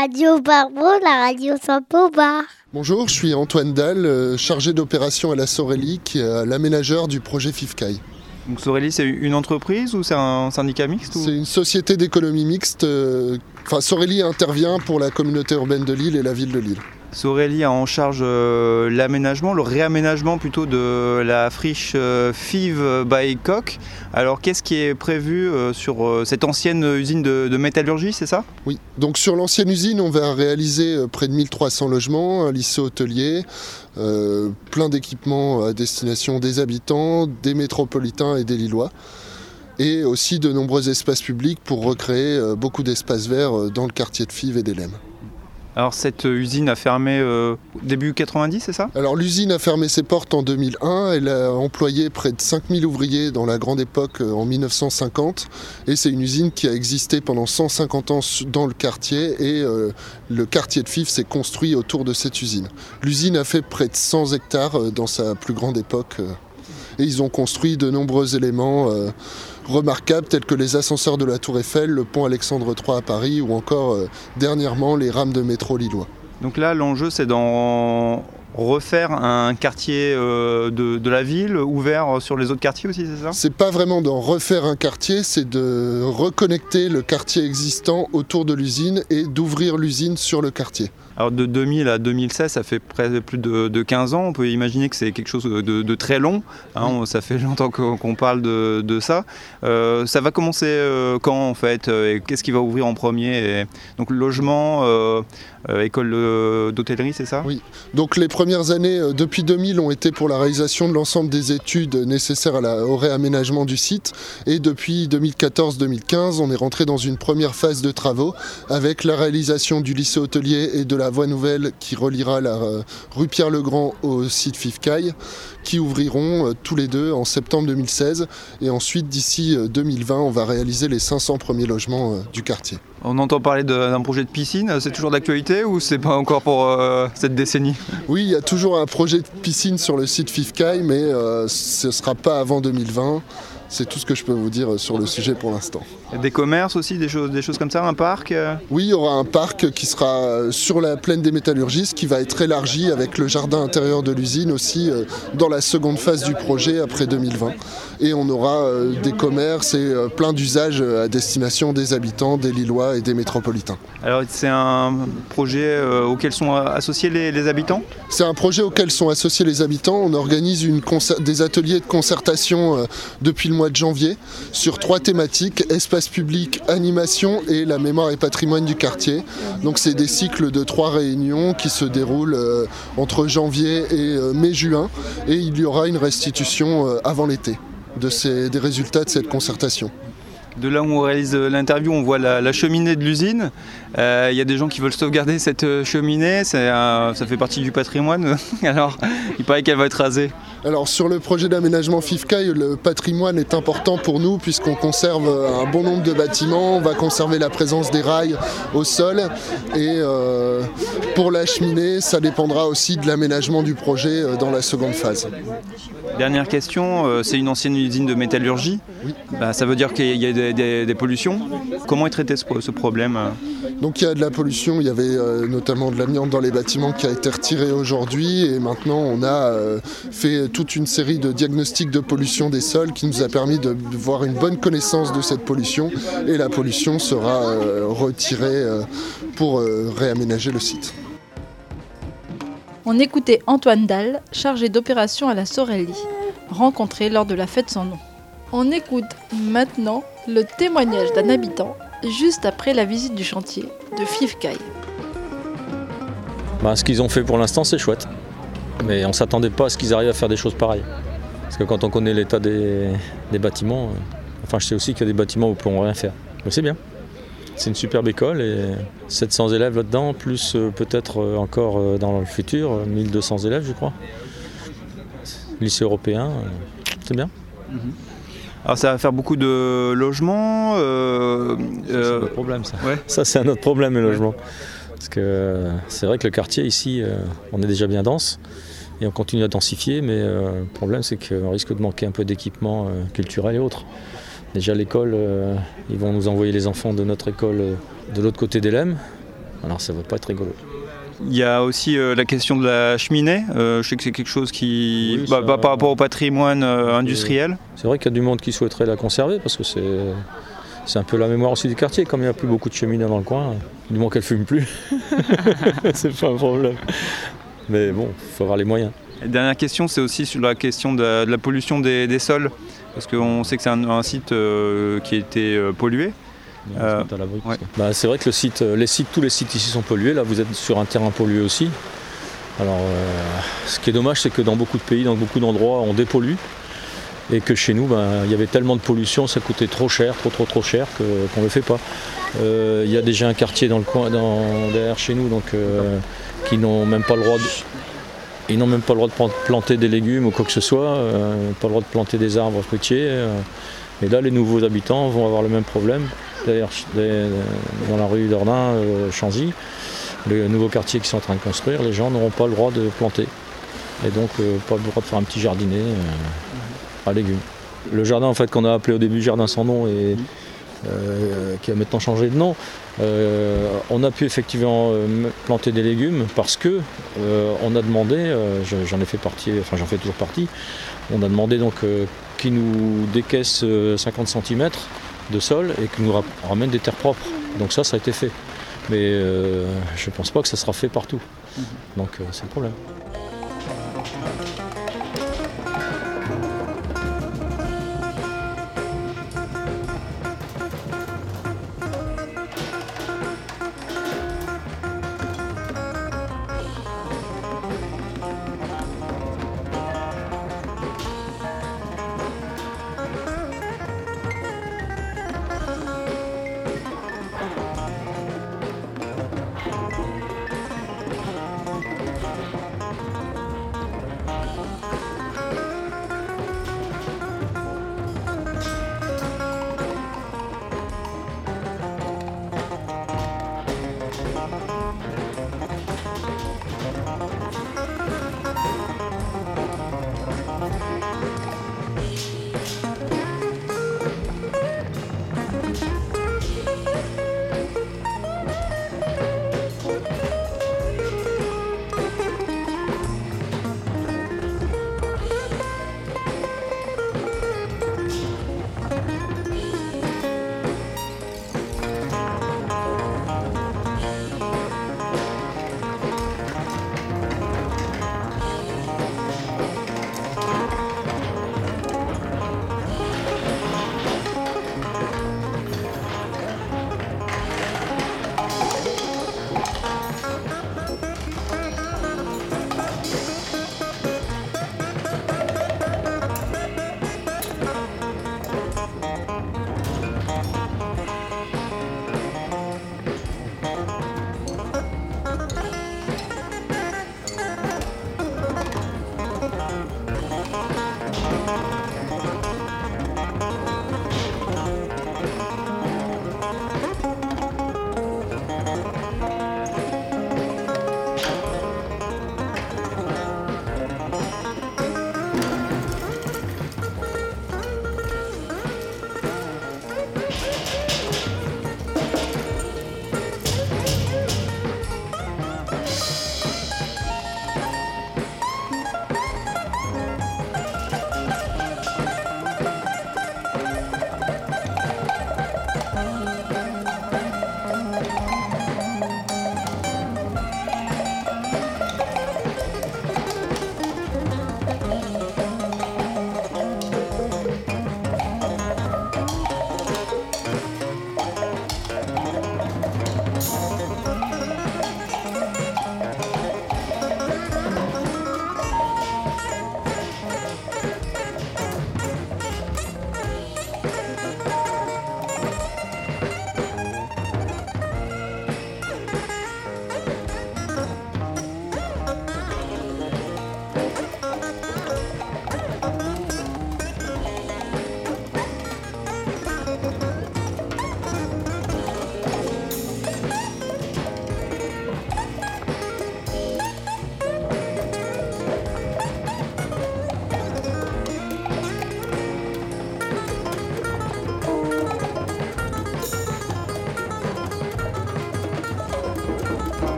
radio Barbeau, la radio Saint-Pauvard. Bonjour, je suis Antoine Dalle, chargé d'opération à la Sorelli, qui est l'aménageur du projet FIFCAI. Donc Sorelli, c'est une entreprise ou c'est un syndicat mixte C'est une société d'économie mixte. Sorelli intervient pour la communauté urbaine de Lille et la ville de Lille. Sorelli a en charge l'aménagement, le réaménagement plutôt de la friche Fives by Koch. Alors qu'est-ce qui est prévu sur cette ancienne usine de métallurgie, c'est ça ? Oui, donc sur l'ancienne usine, on va réaliser près de 1300 logements, un lycée hôtelier, plein d'équipements à destination des habitants, des métropolitains et des Lillois. Et aussi de nombreux espaces publics pour recréer beaucoup d'espaces verts dans le quartier de Fives et d'Hélène. Alors cette usine a fermé début 90, c'est ça ? Alors l'usine a fermé ses portes en 2001, elle a employé près de 5000 ouvriers dans la grande époque en 1950 et c'est une usine qui a existé pendant 150 ans dans le quartier et le quartier de Fives s'est construit autour de cette usine. L'usine a fait près de 100 hectares dans sa plus grande époque et ils ont construit de nombreux éléments remarquables tels que les ascenseurs de la Tour Eiffel, le pont Alexandre III à Paris ou encore dernièrement les rames de métro lillois. Donc là l'enjeu c'est d'en refaire un quartier de la ville ouvert sur les autres quartiers aussi, c'est ça ? C'est pas vraiment d'en refaire un quartier, c'est de reconnecter le quartier existant autour de l'usine et d'ouvrir l'usine sur le quartier. Alors de 2000 à 2016, ça fait plus de 15 ans. On peut imaginer que c'est quelque chose de très long. Hein, ça fait longtemps qu'on parle de ça. Ça va commencer quand en fait et qu'est-ce qui va ouvrir en premier donc logement, école d'hôtellerie, c'est ça ? Oui. Donc les premières années depuis 2000 ont été pour la réalisation de l'ensemble des études nécessaires au réaménagement du site. Et depuis 2014-2015, on est rentré dans une première phase de travaux avec la réalisation du lycée hôtelier et de la voie nouvelle qui reliera la rue Pierre-le-Grand au site FIFCAI, qui ouvriront tous les deux en septembre 2016. Et ensuite, d'ici 2020, on va réaliser les 500 premiers logements du quartier. On entend parler d'un projet de piscine, c'est toujours d'actualité ou c'est pas encore pour cette décennie ? Oui, il y a toujours un projet de piscine sur le site FIFCAI, mais ce ne sera pas avant 2020. C'est tout ce que je peux vous dire sur le sujet pour l'instant. Des commerces aussi, des choses comme ça, un parc ? Oui, il y aura un parc qui sera sur la plaine des métallurgistes, qui va être élargi avec le jardin intérieur de l'usine aussi dans la seconde phase du projet après 2020. Et on aura des commerces et plein d'usages à destination des habitants, des Lillois et des métropolitains. Alors c'est un projet auquel sont associés les habitants ? C'est un projet auquel sont associés les habitants. On organise des ateliers de concertation depuis le mois de janvier sur 3 thématiques: espace public, animation et la mémoire et patrimoine du quartier. Donc c'est des cycles de 3 réunions qui se déroulent entre janvier et mai-juin et il y aura une restitution avant l'été des résultats de cette concertation. De là où on réalise l'interview, on voit la cheminée de l'usine. Il y a des gens qui veulent sauvegarder cette cheminée, ça fait partie du patrimoine. Alors, il paraît qu'elle va être rasée. Alors sur le projet d'aménagement FIFCAI, le patrimoine est important pour nous puisqu'on conserve un bon nombre de bâtiments, on va conserver la présence des rails au sol et pour la cheminée, ça dépendra aussi de l'aménagement du projet dans la seconde phase. Dernière question, c'est une ancienne usine de métallurgie. Oui. Ça veut dire qu'il y a des pollutions. Comment est traité ce problème ? Donc il y a de la pollution, il y avait notamment de l'amiante dans les bâtiments qui a été retiré aujourd'hui et maintenant on a fait toute une série de diagnostics de pollution des sols qui nous a permis de voir une bonne connaissance de cette pollution et la pollution sera retirée pour réaménager le site. On écoutait Antoine Dalle, chargé d'opération à la Sorelli, rencontré lors de la fête sans nom. On écoute maintenant le témoignage d'un habitant juste après la visite du chantier de FIFCAI. Ce qu'ils ont fait pour l'instant, c'est chouette. Mais on ne s'attendait pas à ce qu'ils arrivent à faire des choses pareilles. Parce que quand on connaît l'état des bâtiments, je sais aussi qu'il y a des bâtiments où on ne peut rien faire. Mais c'est bien. C'est une superbe école et 700 élèves là-dedans, plus peut-être encore dans le futur, 1200 élèves je crois. Lycée européen, c'est bien. Alors ça va faire beaucoup de logements. C'est notre problème ça. Ouais. Ça c'est un autre problème le logement. Parce que c'est vrai que le quartier ici, on est déjà bien dense et on continue à densifier, mais le problème c'est qu'on risque de manquer un peu d'équipements culturels et autres. Déjà l'école, ils vont nous envoyer les enfants de notre école de l'autre côté d'Hélène, Alors ça ne va pas être rigolo. Il y a aussi la question de la cheminée. Je sais que c'est quelque chose qui, Oui, ça- par rapport au patrimoine industriel. C'est vrai qu'il y a du monde qui souhaiterait la conserver parce que c'est un peu la mémoire aussi du quartier. Comme il n'y a plus beaucoup de cheminées dans le coin, du moins qu'elle ne fume plus, c'est pas un problème. Mais bon, il faut avoir les moyens. Et dernière question, c'est aussi sur la question de la pollution des sols. Parce qu'on sait que c'est un site qui a été pollué. À l'abri, ouais. C'est vrai que tous les sites ici sont pollués. Là, vous êtes sur un terrain pollué aussi. Alors, ce qui est dommage, c'est que dans beaucoup de pays, dans beaucoup d'endroits, on dépollue. Et que chez nous, il y avait tellement de pollution, ça coûtait trop cher, trop cher, qu'on ne le fait pas. Il y a déjà un quartier dans le coin, derrière chez nous, donc, qui n'ont même pas le droit de planter des légumes ou quoi que ce soit, pas le droit de planter des arbres fruitiers. Et là, les nouveaux habitants vont avoir le même problème. D'ailleurs, dans la rue d'Ordin, Chanzy, le nouveau quartier qui sont en train de construire, les gens n'auront pas le droit de planter. Et donc, pas le droit de faire un petit jardinet à légumes. Le jardin, en fait, qu'on a appelé au début Jardin sans nom et qui a maintenant changé de nom, on a pu effectivement planter des légumes parce que on a demandé, j'en ai fait partie, enfin j'en fais toujours partie, on a demandé donc qu'ils nous décaissent 50 cm de sol et qu'ils nous ramènent des terres propres. Donc ça a été fait. Mais je ne pense pas que ça sera fait partout. Donc c'est le problème.